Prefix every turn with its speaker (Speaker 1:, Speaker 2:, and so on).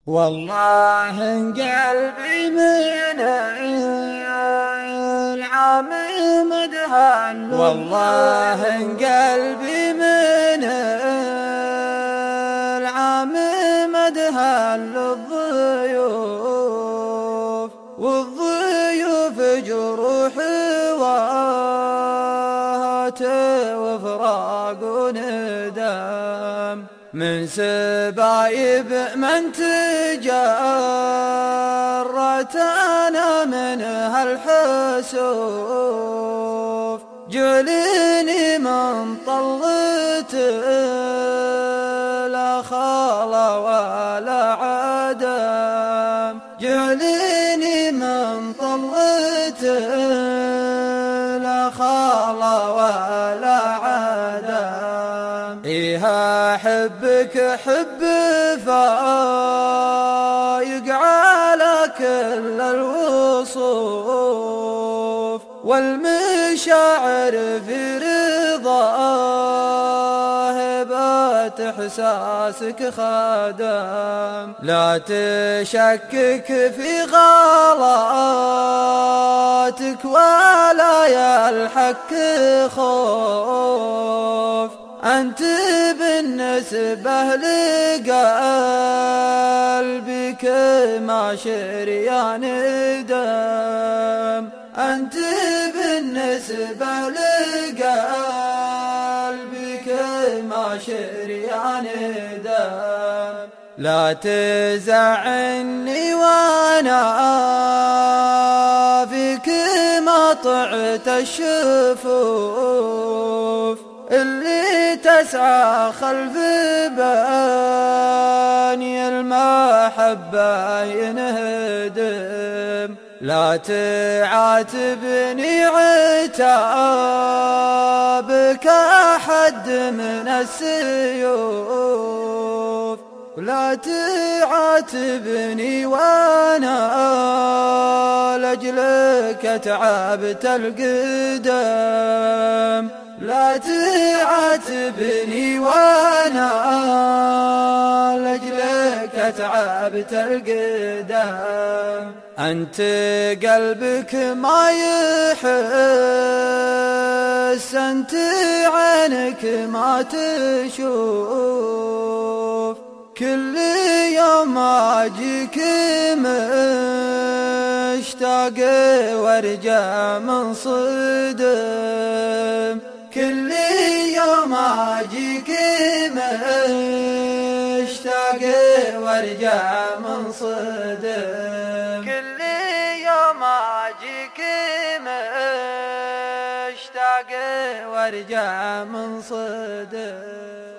Speaker 1: والله قلبي من العام مدهن، والله قلبي من العام مدهن للضيوف، والضيوف جروح وهات وفراق وندم من سبايب من تجرت أنا من هالحسوف، جعلني من طلت لا خلا ولا عدم، جعلني من طلت لا خلا ولا عدم. إيها حبك حب فايق على كل الوصوف، والمشاعر في رضاه هبات إحساسك خدم، لا تشكك في غلاتك ولا يلحق خوف، أنت بالنسبة لقلبي كما شريان دم، أنت بالنسبة لقلبي كما شريان دم. لا تزعني وانا فيك مطعت الشفوف، اللي تسعى خلف باني المحبة ينهدم. لا تعاتبني عتابك أحد من السيوف، ولا تعاتبني وانا لأجلك تعبت القدم، لا تعاتبني وانا لأجلك تعبت القدم. أنت قلبك ما يحس، أنت عينك ما تشوف، كل يوم أجيك مشتاق وارجع منصدم، كل يوم أجيك مشتاق وارجع منصدم، كل يوم أجيك مشتاق وارجع منصدم.